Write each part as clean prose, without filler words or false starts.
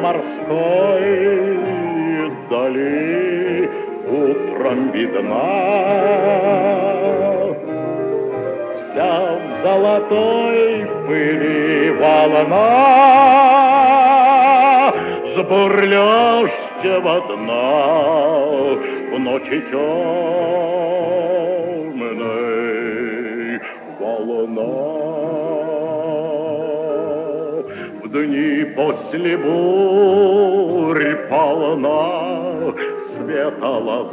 морской дали утром видна, вся в золотой пыли волна с бурлящего дна в ночи темной волна. В дни после бурь полна света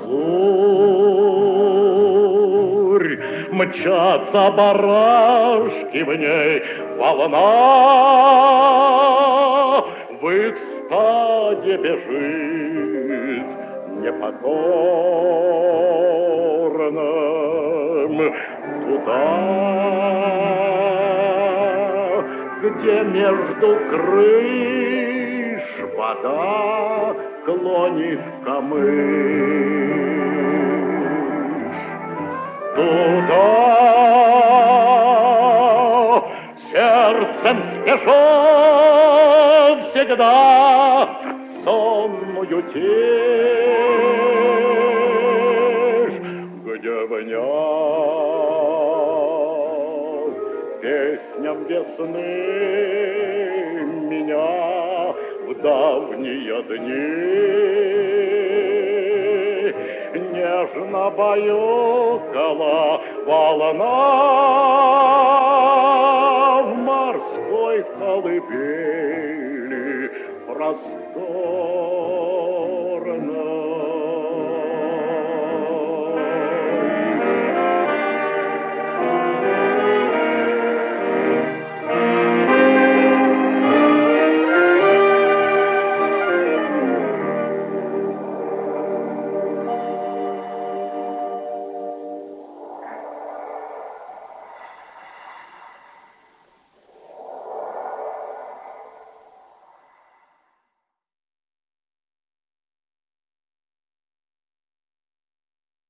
лазурь, мчатся барашки в ней, волна в их стаде бежит непокорным туда, где между крыш вода клонит камыш. Туда сердцем спешу всегда сонную тишь, где внял песням весны меня в давние дни нежно баюкала волна в морской колыбели простой.